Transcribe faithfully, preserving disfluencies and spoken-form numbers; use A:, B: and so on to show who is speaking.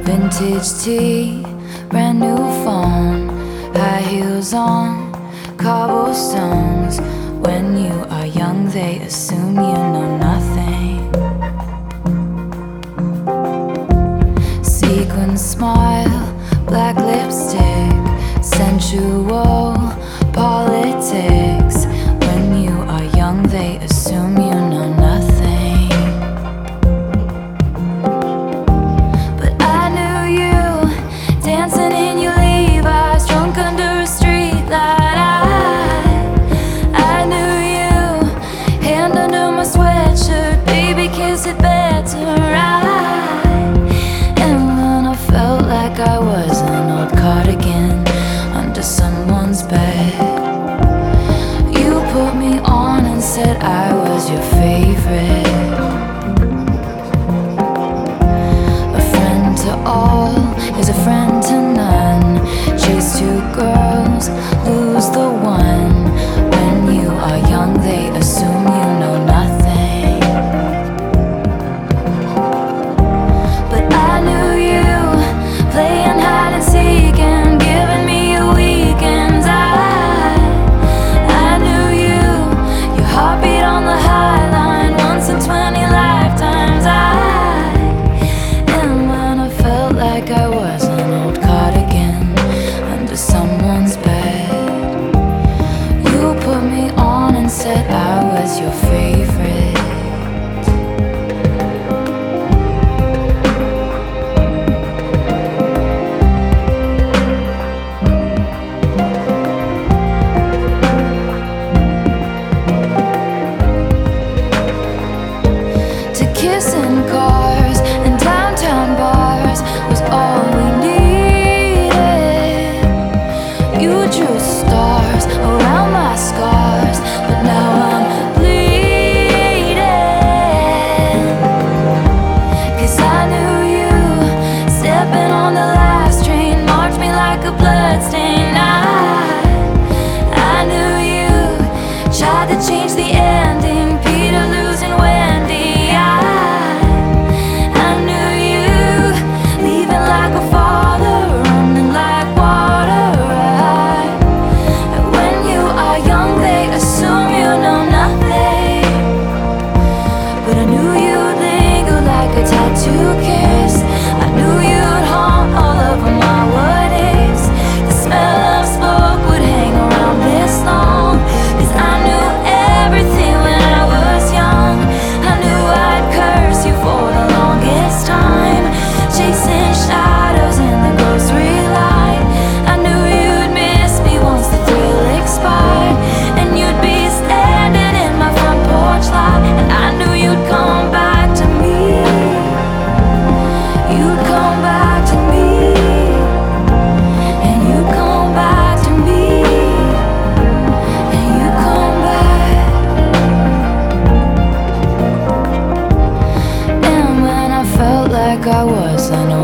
A: Vintage tea, brand new phone, high heels on, cobblestones. When you are young, they assume you know nothing. Sequin smile, black lipstick, sensual politics. When you are young, they assume you know nothing. But I knew you, dancing in your Levi's, drunk under a street light. I, I knew you, hand under my sweatshirt, baby, kiss it better. I, and when I felt like I was an old cardigan under someone's bed, you put me on and said I was your favorite. A friend to all is a friend to none. Chase two girls, lose the one. When you are young, they assume you know nothing. But I knew you, playing hide and seek and giving me your weekends. I, I knew you, your heartbeat on the high line, once in twenty lifetimes. I, and when I felt like I was an old cardigan under someone's bed, you put me on and said I was your favorite. To kiss in cars and downtown bars was all we needed. You drew stars around my scars, but now I'm bleeding. 'Cause I knew you, stepping on the last train, marked me like a bloodstain. I, I knew you, tried to change the ending, Peter losing Wendy. I, I knew you, leaving like a father, running like water. I, when you are young, they assume you know nothing. But I knew you'd linger like a tattoo kiss. I knew you'd haunt all over my what ifs. The smell of smoke would hang around this long. 'Cause I knew everything when I was young. I knew I'd curse you for the longest time, chasing shadows in the grocery line. I knew you'd miss me once the thrill expired, and you'd be standing in my front porch light. And I knew you'd come back to me. You'd come back to me. And you'd come back to me. And you'd come back. And when I felt like I was an